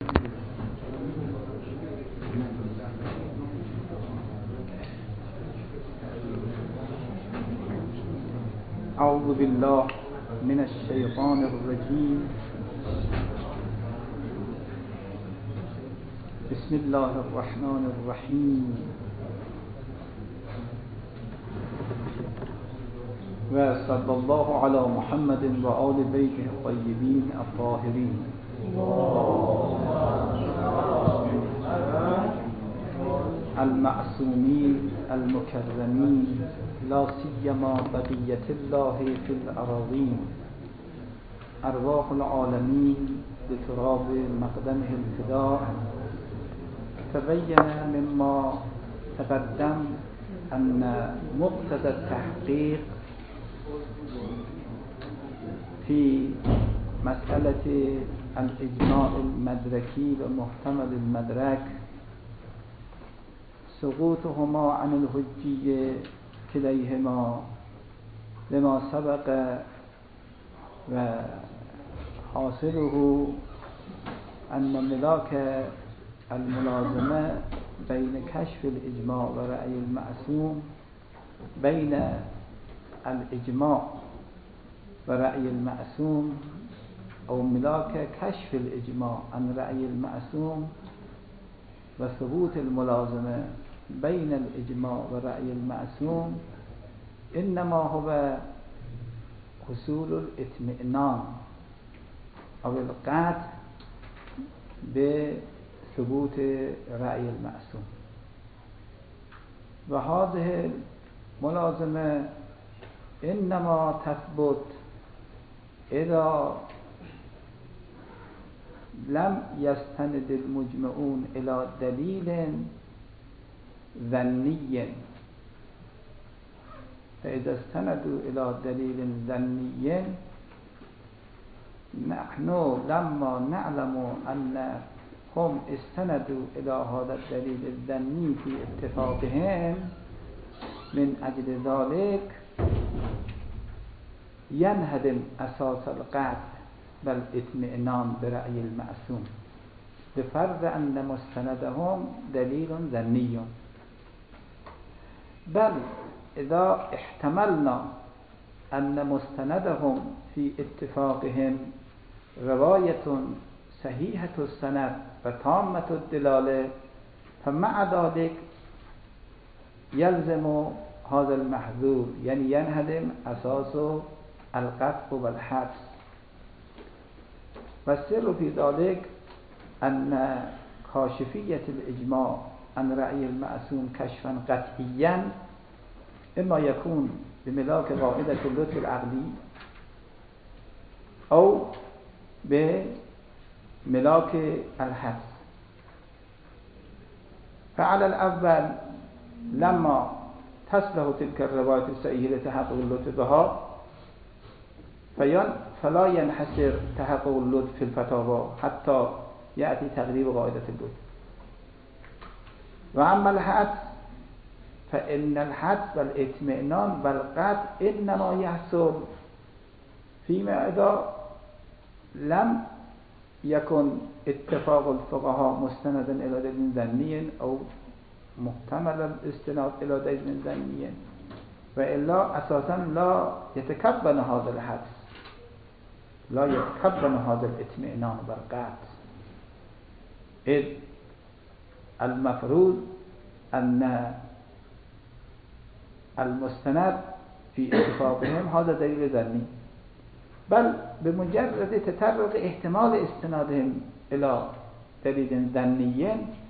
اعوذ بالله من الشیطان الرجیم. بسم الله الرحمن الرحیم. و صلی الله علی محمد و آل بیته الطیبین الطاهرین. المعصومین المکرمین، لا سیما بقیة الله فی الأراضین. ارواح العالمین بتراب مقدمه الفداء. تبين مما تقدم أن مقتضى التحقيق في مسألة الإجماع المدركي ومحتمل المدرك سقوطهما عن الحجية كليهما لما سبق، وحاصله أن ملاك الملازمة بين كشف الإجماع ورأي المعصوم، بين الإجماع ورأي المعصوم، أو ملاك كشف الإجماع عن رأي المعصوم وثبوت الملازمة بين الإجماع ورأي المعصوم، إنما هو حصول الاطمئنان أو القطع بثبوت رأي المعصوم. وهذه الملازمة إنما تثبت إذا لم يستند المجمعون إلى دليل ظني، فإذا استندوا إلى دليل ظني نحن لما نعلم أنهم استندوا إلى هذا الدليل الظني في اتفاقهم، من أجل ذلك ينهدم أساس القطع والاطمئنان برأي المعصوم، بفرض أن مستندهم دليل ظني. بل إذا احتملنا أن مستندهم في اتفاقهم رواية صحيحة السند وتامة الدلالة، فمع ذلك يلزم هذا المحذور، يعني ينهدم أساس القطع والحبس. والسر في ذلك أن كاشفية الإجماع عن رأي المعصوم كشفا قطعيا إما يكون بملاك قاعدة اللطف العقلي أو بملاك الحبس. فعلى الأول لما تصلح تلك الرواية الصحيحة لتحقق اللطف بها فلا ينحصر تحقق اللطف في الفتاوى حتى يأتي تقريب قاعدة اللطف. وأما الحدس فإن الحدس والاطمئنان والقطع إنما يحصل فيما إذا لم يكن اتفاق الفقهاء مستندا إلى دليل ظني أو محتمل الاستناد إلى دليل ظني، وإلا أساسا لا يتكبن هذا الحدس، لا يتكبن هذا الاطمئنان والقطع، إذ المفروض أن المستند في اتفاقهم هذا دليل ظني، بل بمجرد تطرق احتمال استنادهم إلى دليل ظني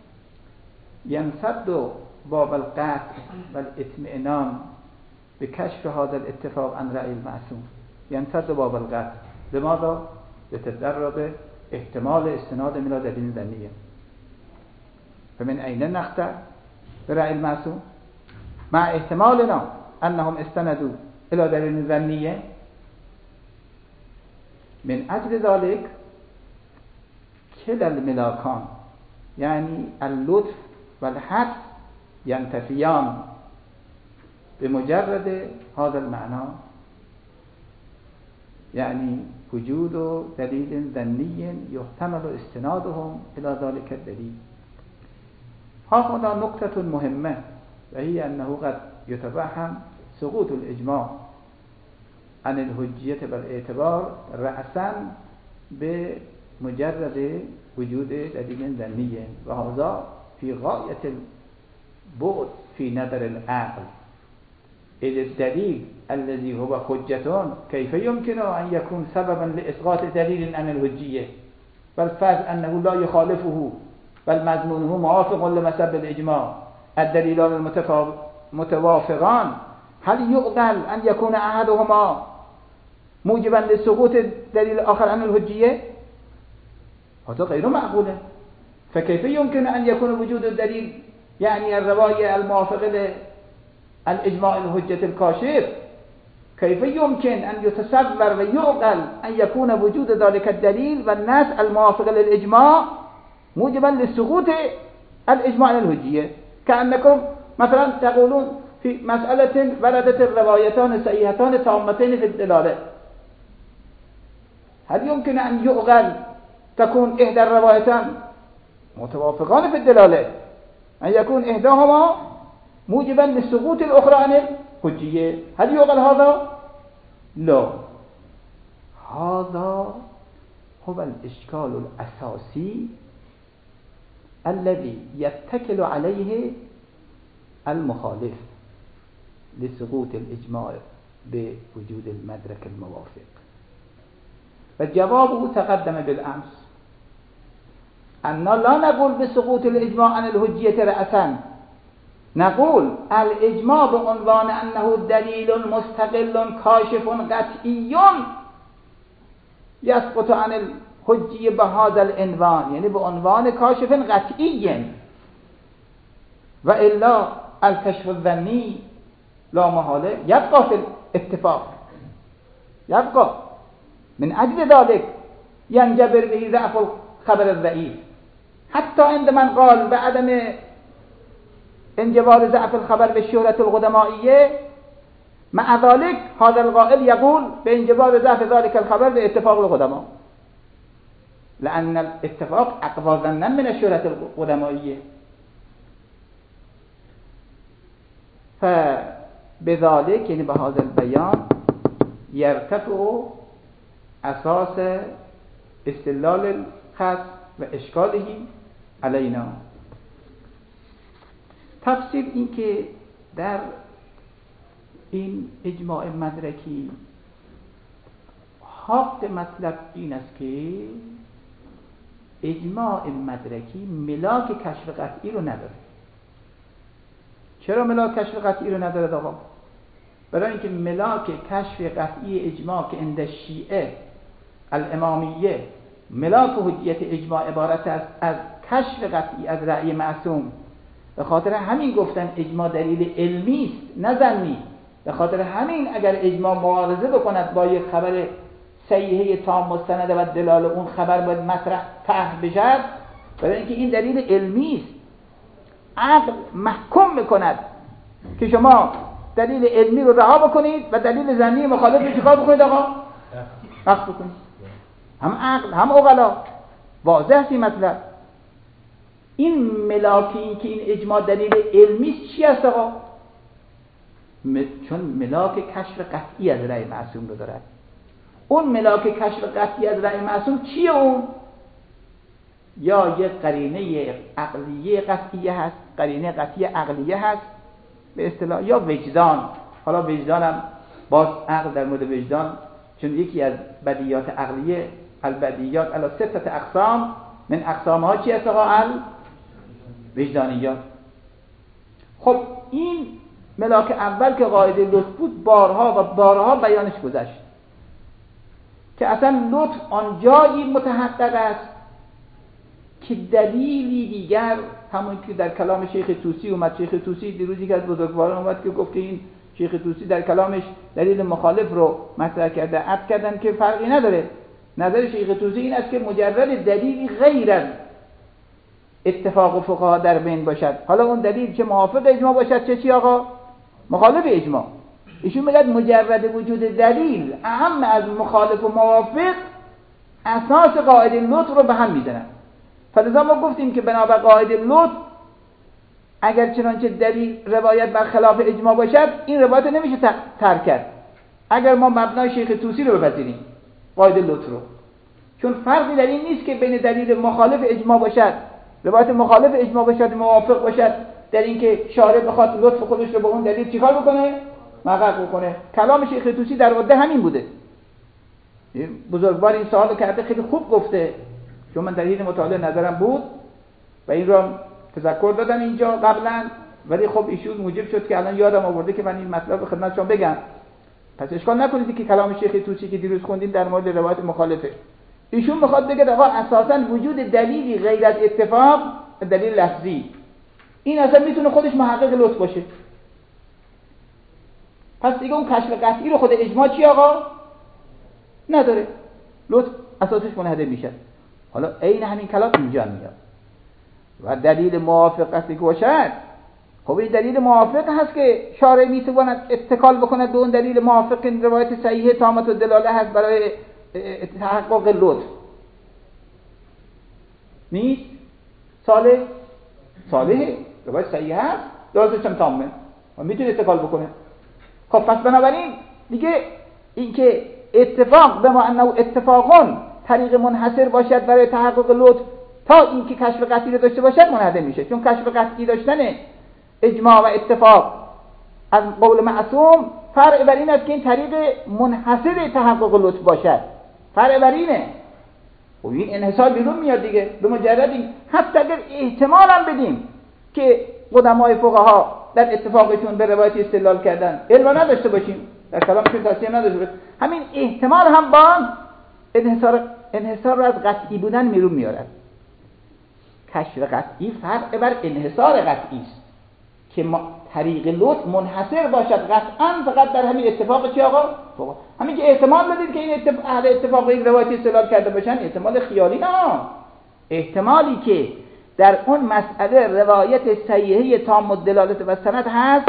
ينسد باب القطع والاطمئنان بكشف هذا الاتفاق عن رأي المعصوم، ينسد باب القطع. لماذا؟ لتطرق احتمال استنادهم إلى دليل ظني. فمن أين نقطع برأي المعصوم مع احتمالنا أنهم استندوا إلى دليل ظني؟ من أجل ذلك كلا الملاكان، يعني اللطف والحدس، ينتفيان بمجرد هذا المعنى، يعني وجود دليل ظني يحتمل استنادهم إلى ذلك الدليل. ها هنا نقطة مهمة، وهي أنه قد يتوهم سقوط الإجماع عن الحجية بالاعتبار رأسا بمجرد وجود دليل ظني، وهذا في غاية البعد في نظر العقل، إذ الدليل الذي هو حجة كيف يمكن أن يكون سببا لإسقاط دليل عن الحجية، بل فرض أنه لا يخالفه بل مضمونه موافق لمذهب الإجماع. الدليلان متوافقان، هل يعقل أن يكون أحدهما موجبا لسقوط الدليل الآخر عن الحجية؟ هذا غير معقول. فكيف يمكن أن يكون وجود الدليل يعني الرواية الموافقة للإجماع الحجة الكاشف، كيف يمكن أن يتصور ويعقل أن يكون وجود ذلك الدليل والنص الموافق للإجماع موجبا لسقوط الإجماع الحجية؟ كأنكم مثلا تقولون في مسألة وردت الروايتان صحيحتان تامتين في الدلالة، هل يمكن أن يعقل تكون إحدى الروايتان متوافقان في الدلالة أن يكون إحداهما موجبا لسقوط الأخرى عن الحجية؟ هل يعقل هذا؟ لا. هذا هو الإشكال الأساسي الذي يتكل عليه المخالف لسقوط الإجماع بوجود المدرك الموافق. فجوابه تقدم بالأمس، أننا لا نقول بسقوط الإجماع عن الحجية رأسا، نقول الإجماع بعنوان أنه دليل مستقل كاشف قطعي يسقط عن الحجية بهذا العنوان، يعني بعنوان كاشف قطعي، وإلا الكشف الظني لا محالة يبقى في الاتفاق، يبقى. من أجل ذلك ينجبر به ضعف الخبر الضعيف، حتى عندما قال بعدم انجبار ضعف الخبر بالشهرة القدمائية، مع ذلك هذا القائل يقول بانجبار ضعف ذلك الخبر باتفاق القدماء، لأن الاتفاق أقوى ظنا من الشهرة القدمائية. فبذلك يعني بهذا البيان يرتفع أساس استدلال الخاص وإشكاله علينا. تفسیر این که در این اجماع مدرکی حق مطلب این است که اجماع مدرکی ملاک کشف قطعی رو نداره. چرا ملاک کشف قطعی رو نداره آقا؟ برای اینکه ملاک کشف قطعی اجماع که عند شیعه الامامیه ملاک حجیت اجماع عبارت است از کشف قطعی از رأی معصوم، به خاطر همین گفتن اجماع دلیل علمی است نه ظنی. به خاطر همین اگر اجماع معارضه بکند با یک خبر صحیحه تام مستنده و دلال اون خبر باید مطرح طرح بشد، برای اینکه این دلیل علمی است. عقل محکوم میکند که شما دلیل علمی رو رها بکنید و دلیل ظنی مخالف رو چیکار بکنید آقا؟ رفض بکنید. هم عقل هم عقلا واضح است این مطلب. این ملاک این که این اجماع دلیل علمی است چی است آقا؟ چون ملاک کشف قطعی از رأی معصوم رو دارد. اون ملاک کشف قطعی از رأی معصوم چیه اون؟ یا یک قرینه عقلیه قطعیه هست، قرینه قطعی عقلیه هست به اصطلاح، یا وجدان. حالا وجدان هم باز عقل در مورد وجدان، چون یکی از بدیهات عقلیه البدیهات علی سته اقسام، من اقسامها چی است آقا؟ وجدانیات. خب این ملاک اول که قاعده لطف بود بارها و بارها بیانش گذشت که اصلا لطف آنجایی متحقق است که دلیلی دیگر، همون که در کلام شیخ طوسی اومد. شیخ طوسی دیروزی که از بزرگواران اومد که گفت که این شیخ طوسی در کلامش دلیل مخالف رو مطرح کرده، عد کردن که فرقی نداره. نظر شیخ طوسی این است که مجرد دلیلی غیر از اتفاق فقها در بین باشد، حالا اون دلیل چه موافق اجماع باشد چه چی آقا؟ مخالف اجماع، ایشون میگه مجرد وجود دلیل اهم از مخالف و موافق اساس قاعده لطف رو به هم میزنن. فلذا ما گفتیم که بنابر قاعده لطف اگر چنانچه دلیل روایت بر خلاف اجماع باشد این روایت نمیشه ترک کرد. اگر ما مبنای شیخ طوسی رو بپذیریم قاعده لطف رو، چون فرقی در این نیست که بین دلیل مخالف اجماع باشد، روایت مخالف اجماع باشد، موافق باشد در اینکه شارع بخواد لطف خودش رو به اون دلیل چیکار بکنه؟ محقق بکنه. کلام شیخ طوسی در عده همین بوده. بزرگوار این سوالو کرده، خیلی خوب گفته، چون من در حین مطالعه نظرم بود و این رو تذکر دادم اینجا قبلا، ولی خب ایشون موجب شد که الان یادم آورده که من این مطلب رو خدمتتون بگم. پس اشکال نکنید که کلام شیخ طوسی که دیروز خوندیم در مورد روایت مخالفه. ایشون میخواد بگه آقا اساساً وجود دلیلی غیر از اتفاق، دلیل لفظی، این اصلا میتونه خودش محقق لطف باشه. پس دیگه اون کشف قطعی رو خود اجماع چی آقا نداره، لطف اساسش منحدر میشه. حالا عین همین کلام اینجا میاد و دلیل موافقتی که باشد، خب این دلیل موافق هست که شارع میتواند اتکال بکند به اون دلیل موافق. روایت صحیحه تامت الدلاله هست برای تحقق لطف، نیست؟ صالحه، روایت صحیحه هست، درستش هم تامه و میتونه اتکال بکنه. خب پس بنابراین دیگه اینکه اتفاق به ما انه اتفاقون طریق منحصر باشد برای تحقق لطف تا اینکه کشف قطعی رو داشته باشد منحدر میشه. چون کشف قطعی داشتن اجماع و اتفاق از قول معصوم فرع بر این است که این طریق منحصر تحقق لطف باشد، فرع بر اینه. خب این انحصار بیرون میاد دیگه. به مجرد این حتی اگر احتمال هم بدیم که قدمای فقها در اتفاقشون به روایت استدلال کردن، علم نداشته باشیم، در کلامشون تصحیح نداشته باشیم، همین احتمال هم با انحصار رو از قطعی بودن بیرون میارد. کشف قطعی فرع بر انحصار قطعی است که طریق لطف منحصر باشد قطعا فقط در همین اتفاق چی آقا؟ همین که احتمال بدید که این اهل اتفاق این روایت استدلال کرده باشن، احتمال خیالی نه، احتمالی که در اون مسئله روایت صحیحه تام الدلالت و سند هست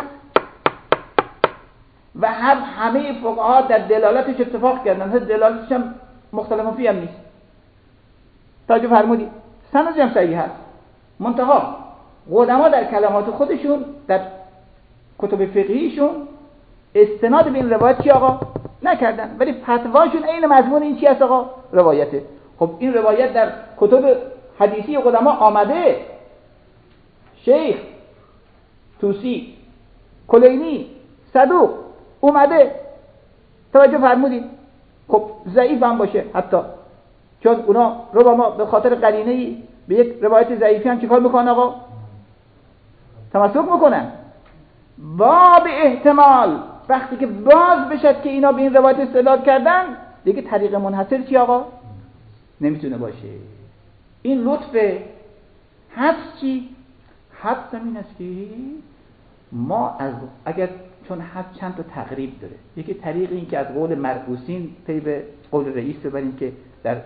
و همه فقها در دلالتش اتفاق کردن، دلالتش هم مختلف فی هم نیست. توجه فرمودید؟ سندش هم صحیح هست. منتها قدما در کلمات خودشون در کتب فقهیشون استناد به این روایت چی آقا نکردن، ولی فتواشون عین مضمون این چی است آقا؟ روایته. خب این روایت در کتب حدیثی قدما آمده، شیخ طوسی، کلینی، صدوق اومده. توجه فرمودید؟ خب ضعیف هم باشه حتی، چون اونا رو ما به خاطر قرینه‌ای به یک روایت ضعیفی هم چیکار میکنن آقا؟ تمسک میکنن. با به احتمال وقتی که باز بشد که اینا به این روایت استدلال کردن، دیگه طریق منحصر چی آقا؟ نمیتونه باشه. این لطف حدس چی؟ حدس این است که ما از اگر چون حد چند تا تقریب داره، یکی طریق این که از قول مرقوسین پی به قول رئیس ببریم که در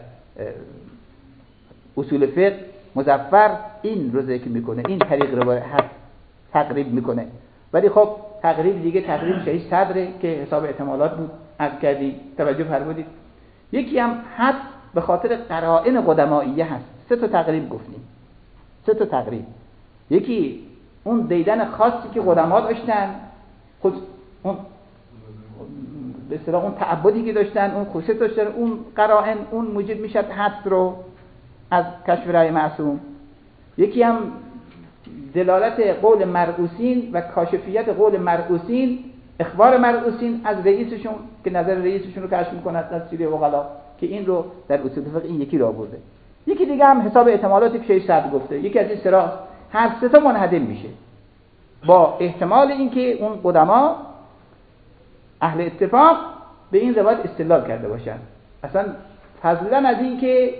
اصول فقه مظفر این رو ذکر میکنه، این طریق رو حد تقریب میکنه. ولی خب تقریب دیگه تقریب شهی صدره که حساب احتمالات بود از کردی. توجه فرمودید؟ یکی هم حد به خاطر قرائن قدمائیه هست. 3 تا تقریب گفتیم، 3 تا تقریب. یکی اون دیدن خاصی که قدما داشتن، خود اون به اصطلاح اون تعبدی که داشتن، اون خصوصیت داشتن، اون قرائن اون موجب میشد حد رو از کشف رأی معصوم. یکی هم دلالت قول مرقوسین و کاشفیت قول مرقوسین، اخبار مرقوسین از رئیسشون که نظر رئیسشون رو کشف میکنه از سیره وغلا، که این رو در اصول فقه این یکی رو آورده. یکی دیگه هم حساب احتمالاتی که شیخ سعد گفته، یکی از این سراغ هر 3 تا منحدم میشه با احتمال اینکه اون قدما اهل اتفاق به این روایت استدلال کرده باشن، اصلا فضلا از این که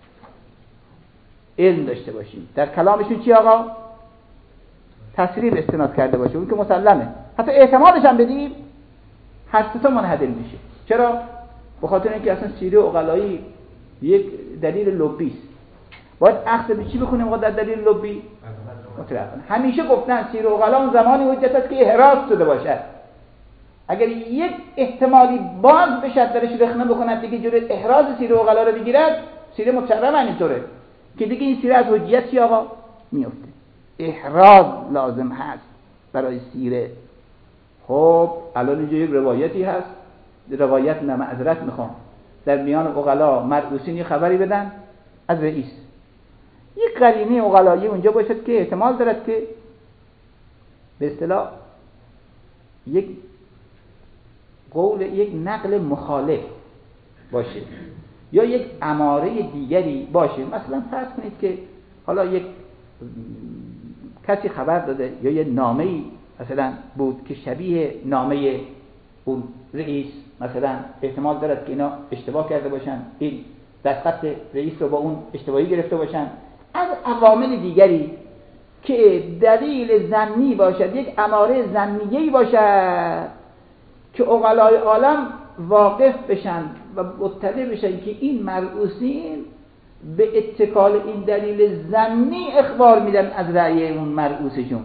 علم داشته باشیم در کلامشون چی آقا؟ تصریح استناد کرده باشه، اون که مسلمه. حتی احتمالش هم بدیم هر 3 تا منحدم میشه. چرا؟ به خاطر اینکه اصلا سیره عقلایی یک دلیل لبی است. باید اخذ به چی بکنیم آقا در دلیل لبی؟ مطلقاً همیشه گفتن سیره عقلا اون زمانی حجت است که احراز شده باشد. اگر یک احتمالی باز بشد درش رخنه بکند دیگه جلوی احراز سیره عقلا رو بگیرد، سیره متشرم اینطوره که دیگه این سیره از حجیت چی آقا میفته. احراز لازم هست برای سیره. خب الان اینجا یک روایتی هست، روایت نه معذرت میخوام، در میان عقلا مرعوسین یه خبری بدن از رئیس، یک قرینه عقلایی اونجا باشد که احتمال دارد که به اصطلاح یک قول، یک نقل مخالف باشه یا یک اماره دیگری باشه. مثلا فرض کنید که حالا یک کسی خبر داده یا یه نامه‌ای مثلا بود که شبیه نامه اون رئیس، مثلا احتمال دارد که اینا اشتباه کرده باشن، این دستخط رئیس رو با اون اشتباهی گرفته باشن، از عوامل دیگری که دلیل ظنی باشد، یک اماره ظنیه‌ای باشد که عقلای عالم واقف بشن و مطلع بشن که این مرعوسین به اتکال این دلیل ظنی اخبار میدن از رأی اون مرعوسشون.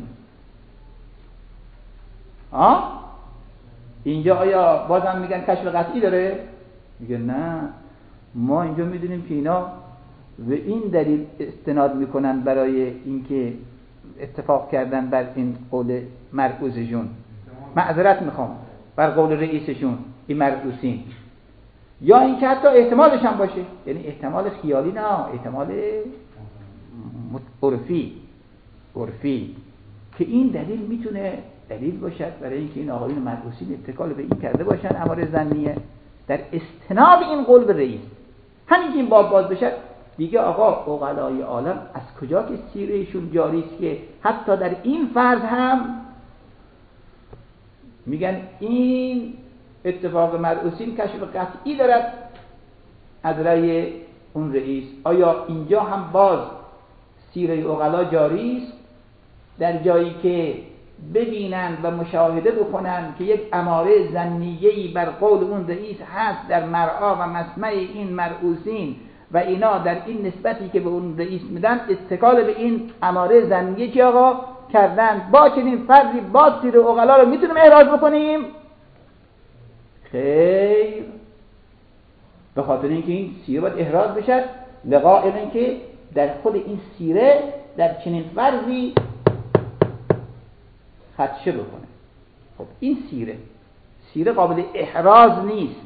اینجا آیا بازم میگن کشف قطعی داره؟ میگن نه، ما اینجا میدونیم که اینا و این دلیل استناد میکنن برای اینکه اتفاق کردن بر این قول مرعوسشون، معذرت میخوام بر قول رئیسشون این مرعوسین، یا اینکه حتی احتمالش هم باشه، یعنی احتمال خیالی نه، احتمال عرفی که این دلیل میتونه دلیل باشد برای اینکه این آقایون مرعوسین اتکال به این کرده باشن اماره ظنیه در استناد این قول به رئیس. همین که این باب باز بشد دیگه آقا عقلای عالم از کجا که سیرهشون جاری است که حتی در این فرض هم میگن این اتفاق مرعوسین کشف قطعی دارد از رأی اون رئیس. آیا اینجا هم باز سیره عقلا جاری است در جایی که ببینن و مشاهده بکنن که یک اماره ظنیه‌ای بر قول اون رئیس هست در مرعا و مسمع این مرعوسین و اینا در این نسبتی که به اون رئیس میدن اتکال به این اماره ظنیه که آقا کردن، با چنین فرضی باز سیره عقلا رو میتونیم احراز بکنیم؟ خیر، به خاطر اینکه این سیره باید احراز بشد لقائل اینکه در خود این سیره در چنین فرضی خدشه بکنه. خب این سیره قابل احراز نیست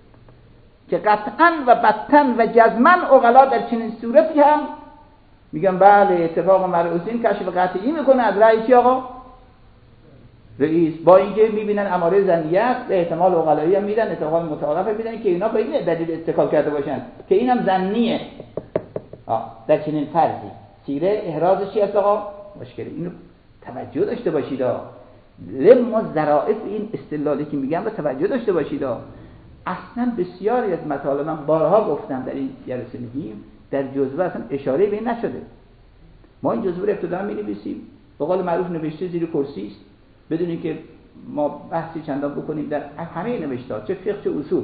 که قطعاً و بتاً و جزماً عقلا در چنین صورتی هم میگن بله اتفاق مرعوسین کشف قطعی میکنه از رأی چی آقا؟ رئیس، با اینکه میبینن اماره ظنیه است، به احتمال عقلایی هم میدن، احتمال متعارفه میدن که اینا به این دلیل اتکال کرده باشن که اینم ظنیه. در چنین فرضی سیره احرازش چی است آقا؟ مشکلی. اینو توجه داشته باشید لما ظرائف این استدلالی که میگم رو توجه داشته باشید. اصلا بسیاری از مطالب من بارها گفتم در این جلسه میگیم در جزوه اصلا اشاره به این نشده. ما این جزوه رو ابتدا می‌نویسیم به قول معروف نوشته زیر کرسی است بدون اینکه ما بحثی چندان بکنیم در همه نوشته‌ها، چه فقه چه اصول.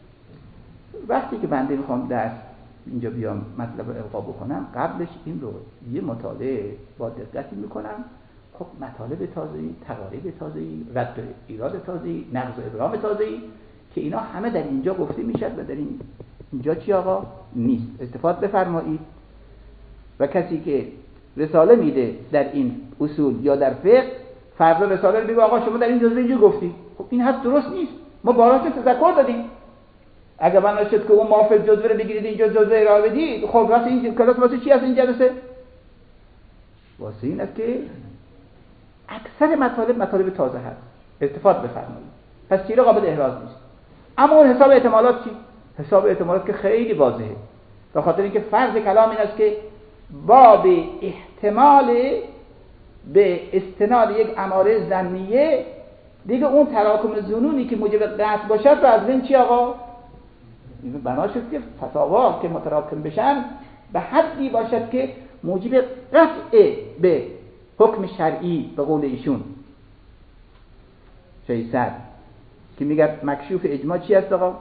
وقتی که بنده میخوام درس اینجا بیام مطلب القا بکنم قبلش این رو یه مطالعه با دقتی میکنم. خب مطالب تازه‌ای، تقاریب تازه‌ای، رد و ایراد تازه‌ای، نقض و ابرام تازه‌ای که اینا همه در اینجا گفته میشد و در اینجا چی آقا نیست. استفاده بفرمایید. و کسی که رساله میده در این اصول یا در فقه فردا رساله رو بگه آقا شما در این جزوه اینجا گفتی، خب این حرف درست نیست. ما بارها که تذکر دادیم اگر بنا شد که اون موافق جزوه رو بگیرید اینجا جزوه ارائه بدید، خب واسه این کلاس واسه چی هست این جلسه؟ واسه این است که اکثر مطالب تازه هست. استفاده بفرمایید. پس سیره قابل احراز نیست. اما اون حساب احتمالات چی؟ حساب احتمالات که خیلی واضحه. به خاطر اینکه فرض کلام این است که باب احتمال به استناد یک اماره ظنیه دیگه اون تراکم ظنونی که موجب قطع باشد رو از بین چی آقا؟ این بنا شد که فتاوا که متراکم بشن به حدی باشد که موجب قطع به حکم شرعی به قول ایشون شیصد که میگه مکشوف اجماع چی است آقا؟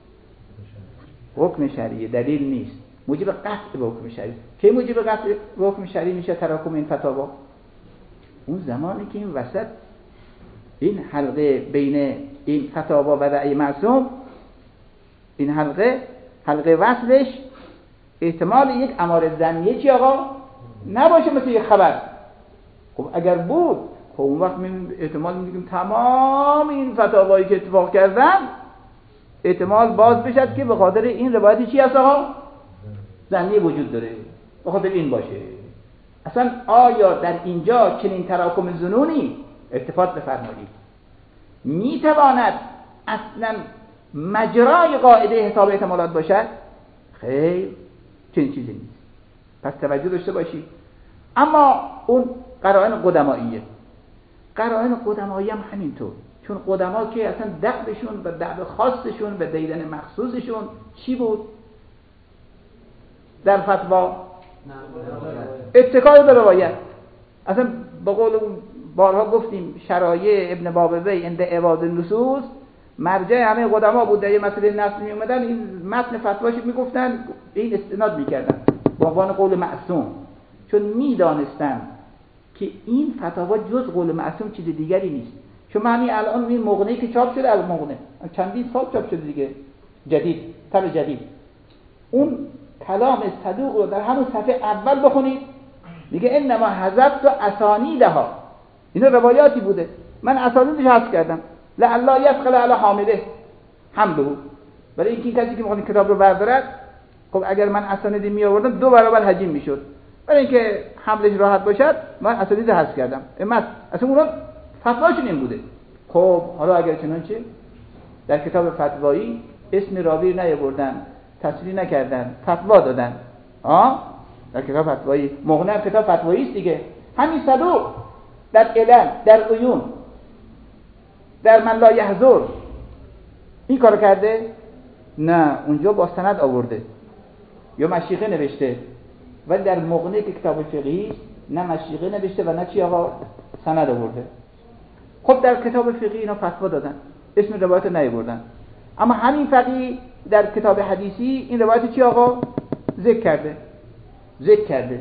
حکم شرعی، دلیل نیست. موجب قطع به حکم شرعی. کی موجب قطع به حکم شرعی میشه تراکم این فتاوا؟ اون زمانی که این وسط این حلقه بین این فتاوا و رأی معصوم، این حلقه وصلش احتمال یک اماره ظنیه چی آقا نباشه مثل یک خبر. خب اگر بود خب اون وقت احتمال میگیم تمام این فتاوایی که اتفاق کردن احتمال باز بشد که به خاطر این روایتی چی هست آقا ظنی وجود داره، به خاطر این باشه. اصلا آیا در اینجا چنین تراکم ظنونی التفات بفرمایید میتواند اصلا مجرای قاعده حساب احتمالات باشد؟ خیر، چنین چیزی نیست. پس توجه داشته باشید. اما اون قرائن قدماییه، قرائن قدمایی هم همینطور، چون قدما که اصلا دعوشون و دعو خاصشون و دیدن مخصوصشون چی بود؟ در فتوا اتکای به روایت. اصلا به قول بارها گفتیم شرایع ابن بابوی عند عواد النصوص مرجع همه قدما بود. در یه مسئله نص می اومدن این متن فتواش میگفتن، این استناد میکردن به عنوان قول معصوم، چون میدانستن که این فتوا جز قول معصوم چیز دیگری نیست. چون همین الان این مغنی که چاپ شده، المغنی چندین سال چاپ شده دیگه، جدید، طبع جدید، اون کلام صدوق رو در همون صفحه اول بخونید میگه انما حذفت اسانیدها، اینا روایاتی بوده من اسانیدش حذف کردم لعل یثقل علی حامله حمله، برای اینکه کسی که میخواد کتاب رو بردارد خب اگر من اسانیدی می آوردم 2 برابر حجم میشد، برای اینکه حملش راحت باشد من اسانید حذف کردم. اصلا اونا فتواشون این بوده. خب حالا اگر چنانچه در کتاب فتوایی اسم راوی نیاوردن، تصریح نکردن، فتوا دادن، در کتاب فتوایی، مغنی کتاب فتوایی است دیگه، همین صدوق در علل، در عیون، در من لا یحضر این کارو کرده؟ نه، اونجا با سند آورده یا مشیخه نوشته، ولی در مغنی که کتاب فقهی نه مشیخه نوشته و نه چی آقا سند آورده. خب در کتاب فقهی اینا فتوا دادن، اسم روایت نیاوردن، اما همین فقیه در کتاب حدیثی این روایت چی آقا ذکر کرده.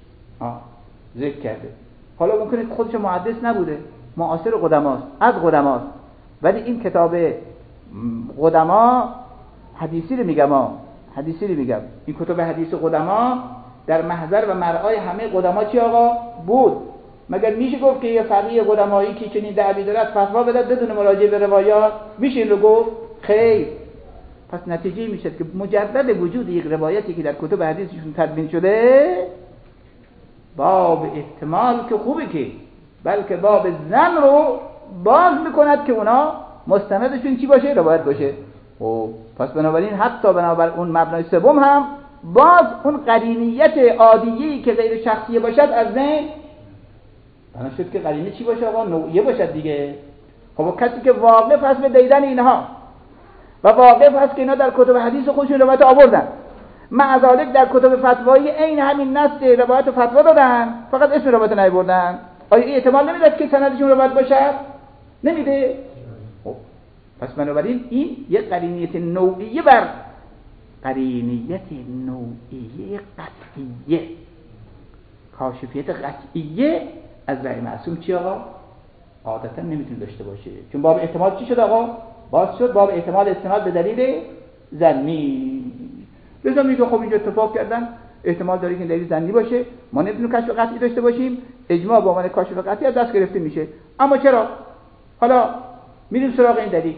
حالا ممکنه خودش محدث نبوده، معاصر قدماست، از قدماست، ولی این کتاب قدما حدیثی رو میگم، این کتاب حدیث قدما در محضر و مرعای همه قدما چی آقا بود. مگر میشه گفت که یه فقیه قدمایی که چنین دعوی دارد فتوا بده بدون مراجعه به روایات؟ میشه این رو گفت؟ خیر. پس نتیجه میشه که مجرد وجود یک روایتی که در کتب حدیثشون تدوین شده باب احتمال که خوبه که، بلکه باب زن رو باز میکند که اونا مستندشون چی باشه؟ روایت باشه. خب پس بنابراین حتی بنابر اون مبنای سوم هم باز اون قرینیت عادیه‌ای که غیر شخصیه باشد از ذهن بنا شد که قرینه چی باشه آقا؟ نوعیه باشد دیگه. خب کسی که واقف هست به دیدن اینها و واقف هست که اینا در کتب حدیث خودشون روایت آوردن، مع ذالک در کتب فتوایی عین همین نص روایت و فتوا دادن، فقط اسم روایت نیاوردن، آیا این احتمال نمیداد که سندشون روایت باشد؟ نمیده. خب پس بنابراین این یک قرینیت نوعیه بر قرینیت نوعیه قطعیه، کاشفیت قطعیه از رأی معصوم چی آقا؟ عادتا نمیتونه داشته باشه، چون باب احتمال چی شد آقا؟ باز شد باب احتمال استناد به دلیل ظنی. لذا میگه خب اینجا اتفاق کردن، احتمال داره که دلیل ظنی باشه، ما نمیتونیم کشف قطعی داشته باشیم، اجماع با عنوان کشف قطعی از دست گرفته میشه. اما چرا؟ حالا میریم سراغ این دلیل.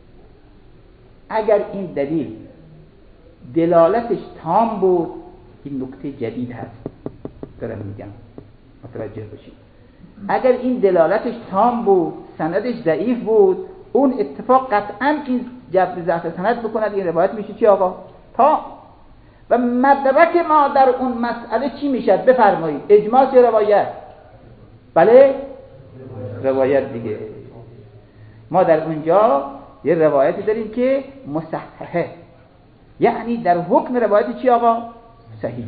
اگر این دلیل دلالتش تام بود، این نکته جدید هست دارم میگم متوجه باشید، اگر این دلالتش تام بود، سندش ضعیف بود، اون اتفاق قطعاً این جبر ضعف سند بکند این روایت میشه چی آقا؟ تا و مدرک ما در اون مسئله چی میشد؟ بفرمایید اجماع یا روایت؟ بله روایت دیگه. ما در اونجا یه روایتی داریم که مصححه، یعنی در حکم روایت چی آقا؟ صحیح.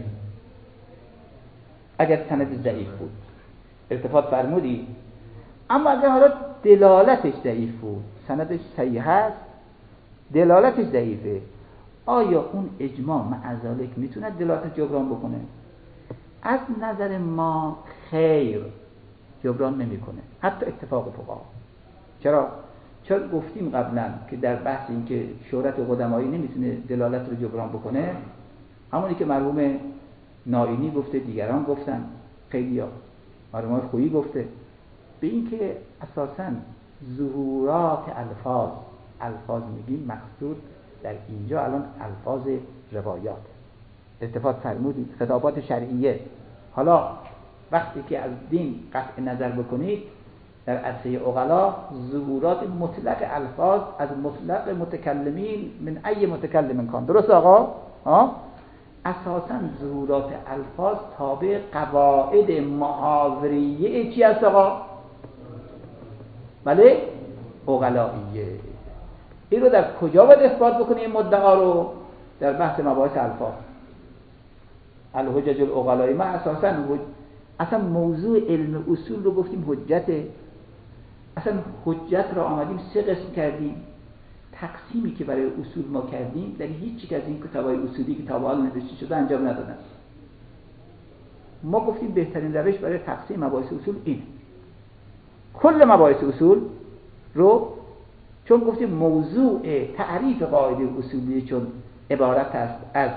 اگر سند ضعیف بود التفات فرمودی، اما اگر حالا دلالتش ضعیف بود، سندش صحیح هست، دلالتش ضعیفه، آیا اون اجماع مع ذالک میتونه دلالت جبران بکنه؟ از نظر ما خیر، جبران نمیکنه، حتی اتفاق فقها. چرا گفتیم قبلا که در بحث این که شهرت قدمایی نمیتونه دلالت رو جبران بکنه، همونی که مرحوم نائینی گفته، دیگران گفتن، خیلیا مرحوم خویی گفته، به این که اساساً ظهورات الفاظ میگیم مقصود در اینجا الان الفاظ روایات. التفات فرمودید خطابات شرعیه. حالا وقتی که از دین قطع نظر بکنید در عرصه عقلا، ظهورات مطلق الفاظ از مطلق متکلمین من ای متکلم کان، درست آقا؟ اساساً ظهورات الفاظ تابع قواعد محاوریه چی هست آقا؟ بله؟ عقلائیه. این رو در کجا باید اثبات بکنیم این مدعا رو؟ در بحث مباحث الفاظ. الحجج العقلایی. ما اصلا موضوع علم اصول رو گفتیم حجته. اصلا حجت را آمدیم 3 قسم کردیم. تقسیمی که برای اصول ما کردیم در هیچ یک از این کتاب‌های اصولی که تا به حال نوشته شده انجام ندادن. ما گفتیم بهترین روش برای تقسیم مباحث اصول این. کل مباحث اصول رو چون گفتیم موضوع تعریف قاعده اصولی چون عبارت است از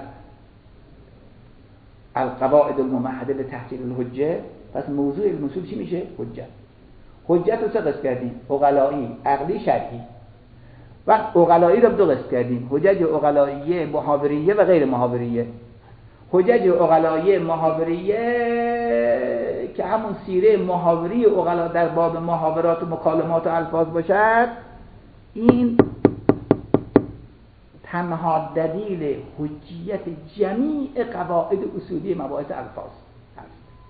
القواعد الممهده لتحصیل الحجه، پس موضوع علم اصول چی میشه؟ حجت رو 3 قسم کردیم، عقلایی، عقلی، شرعی. وقت عقلایی رو 2 قسم کردیم، حجج عقلاییه محاوریه و غیر محاوریه. حجج عقلاییه محاوریه که همون سیره محاوری عقلا در باب محاورات و مکالمات و الفاظ باشد، این تنها دلیل حجیت جمیع قواعد اصولی مباحث الفاظ هست.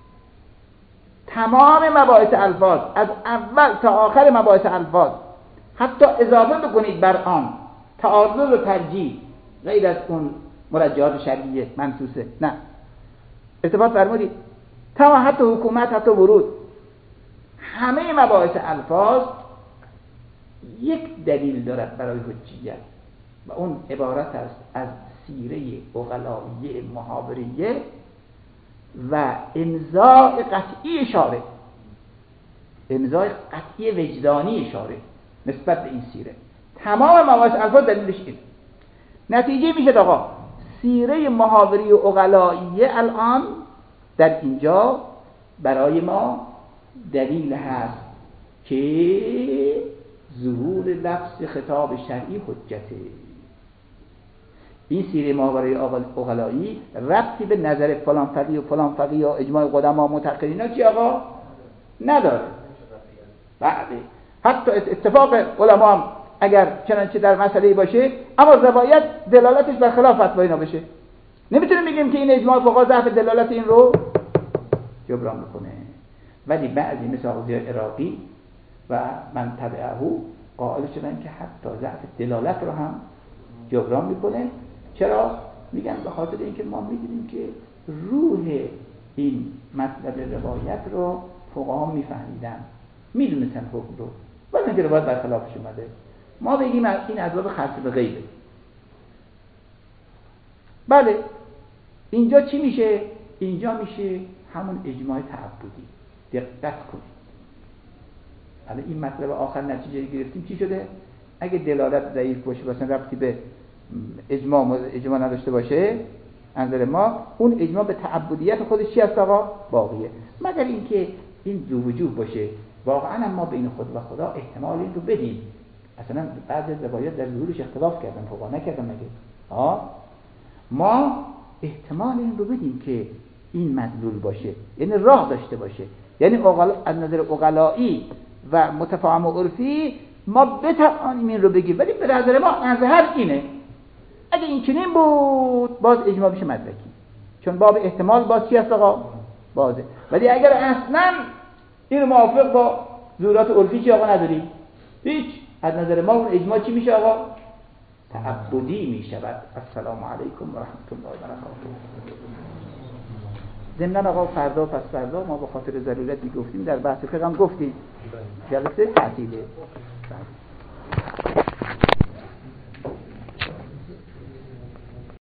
تمام مباحث الفاظ از اول تا آخر مباحث الفاظ، حتی اضافه بکنید بر آن تعارض و ترجیح غیر از اون مرجعات شرعیه منصوصه، نه ارتباط فرمودید، تمام حتی حکومت، حتی ورود، همه مباحث الفاظ یک دلیل دارد برای حجیت و اون عبارت است از سیره عقلائیه محاوریه و امضای قطعی شارع، امضای قطعی وجدانی شارع نسبت به این سیره. تمام مباحث الفاظ دلیلش این. نتیجه میشه آقا سیره محاوری و عقلائیه الان در اینجا برای ما دلیل هست که ظهور لفظ خطاب شرعی حجته. این سیره محاوری عقلایی ربطی به نظر فلان فقیه و فلان فقیه یا اجماع قدما متأخرین ها چی آقا؟ نداره. بله حتی اتفاق علما هم اگر چنانچه در مسئله باشه، اما روایت دلالتش بر خلاف فتوای اینا بشه، نمیتونیم بگیم که این اجماع فقها ضعف دلالت این رو جبران میکنه. ولی بعضی مثل آقای عراقی و من تبعه قائل شدن که حتی ضعف دلالت رو هم جبران میکنه. چرا؟ میگن به خاطر اینکه ما میدونیم که روح این مطلب روایت رو فقها میفهمیدن، میدونستن حکم رو، ولی اینکه روایت برخلافش اومده، ما بگیم این از باب خاص به غیبه. بله اینجا چی میشه؟ اینجا میشه همون اجماع تعبدی. دقت کنید. حالا این مطلب آخر نتیجه گرفتیم چی شده؟ اگه دلالت ضعیف باشه، مثلا ربطی به اجماع نداشته باشه، نظر ما اون اجماع به تعبدیت خودش چی هست آقا؟ باقیه. مگر اینکه این ذو وجوه باشه، واقعا ما بین خود و خدا احتمال این رو بدیم. اصلا بعضی روایات در ظهورش اختلاف کردن، فقها نکردن مگه؟ ما احتمال این رو بدیم که این مدلول باشه، یعنی راه داشته باشه، یعنی از نظر عقلایی و متفاهم و عرفی ما بتوانیم این رو بگیم، ولی به نظر ما اظهر اینه. اگه این چنین بود باز اجماع بشه مدرکی، چون باب احتمال باز چی هست آقا؟ بازه. ولی اگر اصلا این موافق با ظهورات عرفی چی آقا نداریم، هیچ، از نظر ما اون اجماع چی میشه آقا؟ تعبدی میشود. السلام علیکم و رحمت الله و برکاته. ضمن آقا فردا پس فردا ما به خاطر ضرورتی گفتیم در بحث فقه هم گفتیم جلسه تعطیله.